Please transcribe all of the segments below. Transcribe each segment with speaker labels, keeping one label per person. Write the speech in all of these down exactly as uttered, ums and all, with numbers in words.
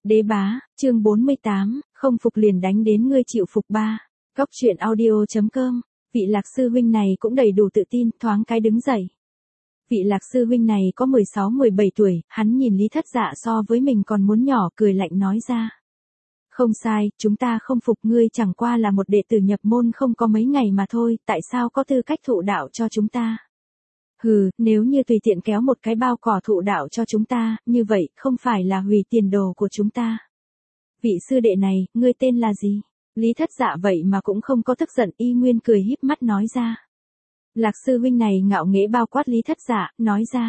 Speaker 1: Đế bá, chương bốn mươi tám, không phục liền đánh đến ngươi chịu phục ba. Góc truyện audio.com, vị Lạc sư huynh này cũng đầy đủ tự tin, thoáng cái đứng dậy. Vị Lạc sư huynh này có mười sáu mười bảy tuổi, hắn nhìn Lý Thất Dạ so với mình còn muốn nhỏ, cười lạnh nói ra. Không sai, chúng ta không phục ngươi, chẳng qua là một đệ tử nhập môn không có mấy ngày mà thôi, tại sao có tư cách thụ đạo cho chúng ta? Hừ, nếu như tùy tiện kéo một cái bao cỏ thụ đạo cho chúng ta, như vậy, không phải là hủy tiền đồ của chúng ta. Vị sư đệ này, ngươi tên là gì? Lý Thất Dạ vậy mà cũng không có tức giận, y nguyên cười híp mắt nói ra. Lạc sư huynh này ngạo nghễ bao quát Lý Thất Dạ, nói ra.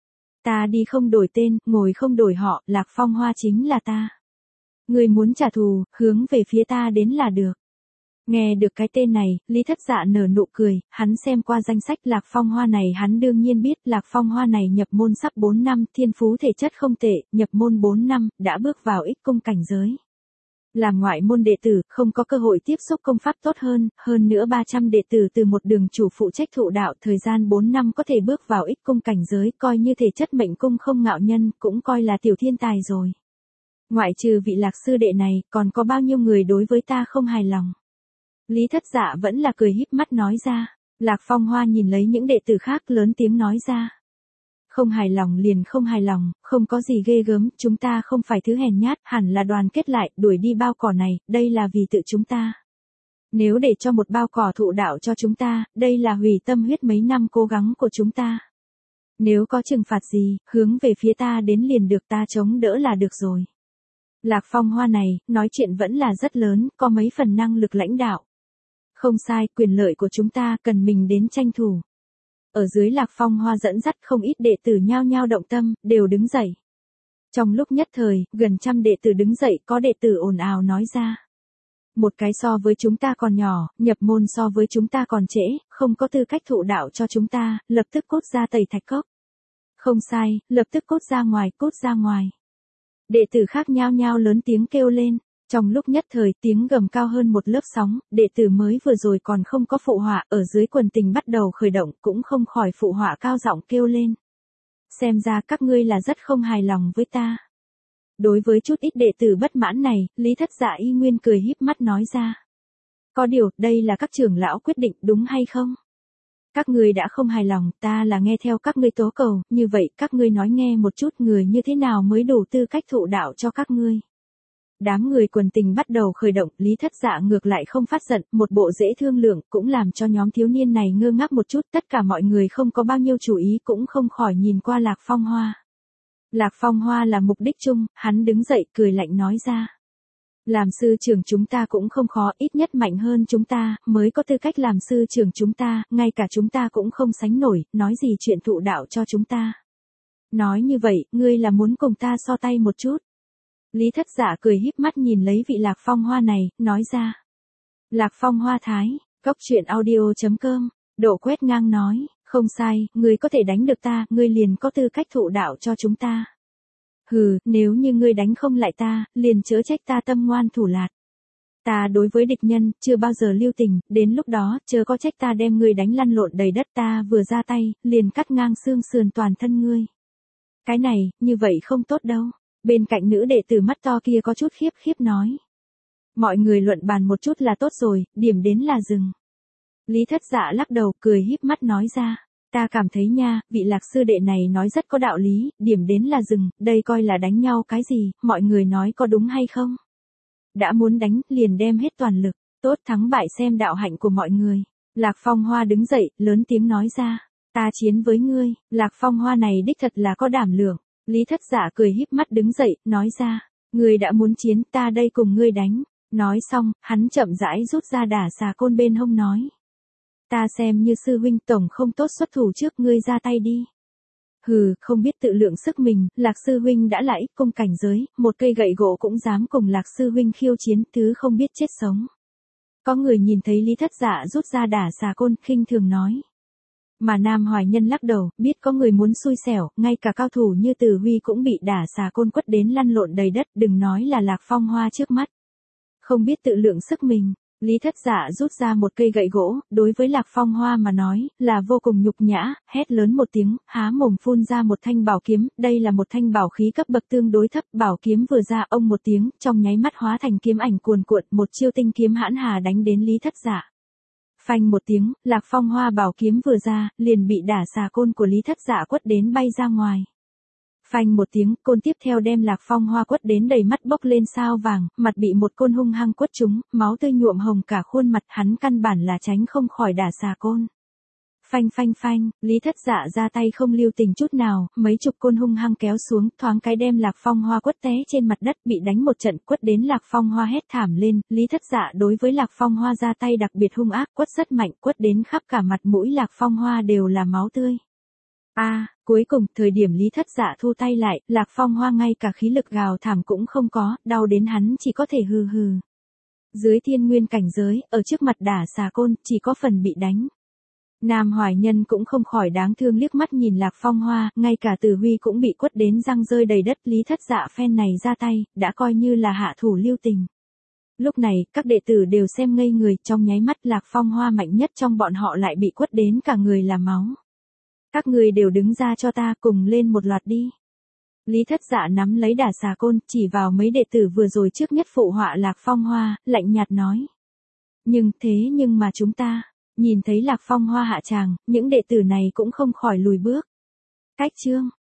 Speaker 1: Ta đi không đổi tên, ngồi không đổi họ, Lạc Phong Hoa chính là ta. Ngươi muốn trả thù, hướng về phía ta đến là được. Nghe được cái tên này, Lý Thất Dạ nở nụ cười, hắn xem qua danh sách Lạc Phong Hoa này, hắn đương nhiên biết Lạc Phong Hoa này nhập môn sắp bốn năm, thiên phú thể chất không tệ, nhập môn bốn năm, đã bước vào ích cung cảnh giới. Làm ngoại môn đệ tử, không có cơ hội tiếp xúc công pháp tốt hơn, hơn nữa ba trăm đệ tử từ một đường chủ phụ trách thụ đạo, thời gian bốn năm có thể bước vào ích cung cảnh giới, coi như thể chất mệnh cung không ngạo nhân, cũng coi là tiểu thiên tài rồi. Ngoại trừ vị Lạc sư đệ này, còn có bao nhiêu người đối với ta không hài lòng? Lý Thất Dạ vẫn là cười híp mắt nói ra. Lạc Phong Hoa nhìn lấy những đệ tử khác lớn tiếng nói ra. Không hài lòng liền không hài lòng, không có gì ghê gớm, chúng ta không phải thứ hèn nhát, hẳn là đoàn kết lại, đuổi đi bao cỏ này, đây là vì tự chúng ta. Nếu để cho một bao cỏ thụ đạo cho chúng ta, đây là hủy tâm huyết mấy năm cố gắng của chúng ta. Nếu có trừng phạt gì, hướng về phía ta đến liền được, ta chống đỡ là được rồi. Lạc Phong Hoa này, nói chuyện vẫn là rất lớn, có mấy phần năng lực lãnh đạo. Không sai, quyền lợi của chúng ta cần mình đến tranh thủ. Ở dưới Lạc Phong Hoa dẫn dắt không ít đệ tử nhao nhao động tâm, đều đứng dậy. Trong lúc nhất thời, gần trăm đệ tử đứng dậy, có đệ tử ồn ào nói ra. Một cái so với chúng ta còn nhỏ, nhập môn so với chúng ta còn trễ, không có tư cách thụ đạo cho chúng ta, lập tức cút ra Tẩy Thạch Cốc. Không sai, lập tức cút ra ngoài, cút ra ngoài. Đệ tử khác nhao nhao lớn tiếng kêu lên. Trong lúc nhất thời tiếng gầm cao hơn một lớp sóng, đệ tử mới vừa rồi còn không có phụ họa, ở dưới quần tình bắt đầu khởi động, cũng không khỏi phụ họa cao giọng kêu lên. Xem ra các ngươi là rất không hài lòng với ta. Đối với chút ít đệ tử bất mãn này, Lý Thất Dạ y nguyên cười híp mắt nói ra. Có điều, đây là các trưởng lão quyết định, đúng hay không? Các ngươi đã không hài lòng, ta là nghe theo các ngươi tố cầu, như vậy các ngươi nói nghe một chút người như thế nào mới đủ tư cách thụ đạo cho các ngươi. Đám người quần tình bắt đầu khởi động, Lý Thất Dạ ngược lại không phát giận, một bộ dễ thương lượng, cũng làm cho nhóm thiếu niên này ngơ ngác một chút, tất cả mọi người không có bao nhiêu chú ý cũng không khỏi nhìn qua Lạc Phong Hoa. Lạc Phong Hoa là mục đích chung, hắn đứng dậy cười lạnh nói ra. Làm sư trưởng chúng ta cũng không khó, ít nhất mạnh hơn chúng ta, mới có tư cách làm sư trưởng chúng ta, ngay cả chúng ta cũng không sánh nổi, nói gì chuyện thụ đạo cho chúng ta. Nói như vậy, ngươi là muốn cùng ta so tay một chút. Lý Thất Dạ cười híp mắt nhìn lấy vị Lạc Phong Hoa này, nói ra. Lạc Phong Hoa thái, góc truyện audio.com, Độ Quét Ngang nói, không sai, ngươi có thể đánh được ta, ngươi liền có tư cách thụ đạo cho chúng ta. Hừ, nếu như ngươi đánh không lại ta, liền chớ trách ta tâm ngoan thủ lạt. Ta đối với địch nhân, chưa bao giờ lưu tình, đến lúc đó, chớ có trách ta đem ngươi đánh lăn lộn đầy đất, ta vừa ra tay, liền cắt ngang xương sườn toàn thân ngươi. Cái này, như vậy không tốt đâu. Bên cạnh nữ đệ tử mắt to kia có chút khiếp khiếp nói. Mọi người luận bàn một chút là tốt rồi, điểm đến là dừng. Lý Thất Dạ lắc đầu cười híp mắt nói ra. Ta cảm thấy nha, vị Lạc sư đệ này nói rất có đạo lý, điểm đến là dừng, đây coi là đánh nhau cái gì, mọi người nói có đúng hay không? Đã muốn đánh, liền đem hết toàn lực, tốt thắng bại xem đạo hạnh của mọi người. Lạc Phong Hoa đứng dậy, lớn tiếng nói ra. Ta chiến với ngươi, Lạc Phong Hoa này đích thật là có đảm lượng. Lý Thất Dạ cười híp mắt đứng dậy, nói ra, ngươi đã muốn chiến, ta đây cùng ngươi đánh. Nói xong, hắn chậm rãi rút ra đả xà côn bên hông nói. Ta xem như sư huynh tổng không tốt xuất thủ trước, ngươi ra tay đi. Hừ, không biết tự lượng sức mình, Lạc sư huynh đã là ích cung cảnh giới, một cây gậy gỗ cũng dám cùng Lạc sư huynh khiêu chiến, thứ không biết chết sống. Có người nhìn thấy Lý Thất Dạ rút ra đả xà côn, khinh thường nói. Mà Nam Hoài Nhân lắc đầu, biết có người muốn xui xẻo, ngay cả cao thủ như Từ Huy cũng bị đả xà côn quất đến lăn lộn đầy đất, đừng nói là Lạc Phong Hoa trước mắt. Không biết tự lượng sức mình, Lý Thất Dạ rút ra một cây gậy gỗ, đối với Lạc Phong Hoa mà nói, là vô cùng nhục nhã, hét lớn một tiếng, há mồm phun ra một thanh bảo kiếm, đây là một thanh bảo khí cấp bậc tương đối thấp, bảo kiếm vừa ra ông một tiếng, trong nháy mắt hóa thành kiếm ảnh cuồn cuộn, một chiêu tinh kiếm hãn hà đánh đến Lý Thất Dạ. Phanh một tiếng, Lạc Phong Hoa bảo kiếm vừa ra, liền bị đả xà côn của Lý Thất Dạ quất đến bay ra ngoài. Phanh một tiếng, côn tiếp theo đem Lạc Phong Hoa quất đến đầy mắt bốc lên sao vàng, mặt bị một côn hung hăng quất trúng, máu tươi nhuộm hồng cả khuôn mặt, hắn căn bản là tránh không khỏi đả xà côn. Phanh phanh phanh, Lý Thất Dạ ra tay không lưu tình chút nào, mấy chục côn hung hăng kéo xuống, thoáng cái đem Lạc Phong Hoa quất té trên mặt đất, bị đánh một trận, quất đến Lạc Phong Hoa hét thảm lên, Lý Thất Dạ đối với Lạc Phong Hoa ra tay đặc biệt hung ác, quất rất mạnh, quất đến khắp cả mặt mũi Lạc Phong Hoa đều là máu tươi. A, à, cuối cùng, thời điểm Lý Thất Dạ thu tay lại, Lạc Phong Hoa ngay cả khí lực gào thảm cũng không có, đau đến hắn chỉ có thể hừ hừ. Dưới thiên nguyên cảnh giới, ở trước mặt đả xà côn, chỉ có phần bị đánh. Nam Hoài Nhân cũng không khỏi đáng thương liếc mắt nhìn Lạc Phong Hoa, ngay cả Từ Huy cũng bị quất đến răng rơi đầy đất, Lý Thất Dạ phen này ra tay, đã coi như là hạ thủ lưu tình. Lúc này, các đệ tử đều xem ngây người, trong nháy mắt Lạc Phong Hoa mạnh nhất trong bọn họ lại bị quất đến cả người là máu. Các người đều đứng ra cho ta, cùng lên một loạt đi. Lý Thất Dạ nắm lấy đả xà côn, chỉ vào mấy đệ tử vừa rồi trước nhất phụ họa Lạc Phong Hoa, lạnh nhạt nói. Nhưng thế nhưng mà chúng ta, nhìn thấy Lạc Phong Hoa hạ tràng, những đệ tử này cũng không khỏi lùi bước. Cách chương.